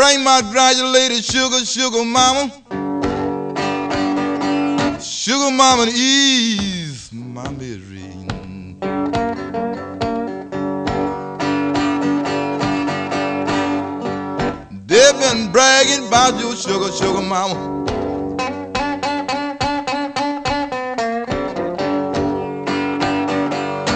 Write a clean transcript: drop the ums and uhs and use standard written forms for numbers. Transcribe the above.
bring my granulated sugar, sugar mama. Sugar mama, ease my misery. They've been bragging about your sugar, sugar mama.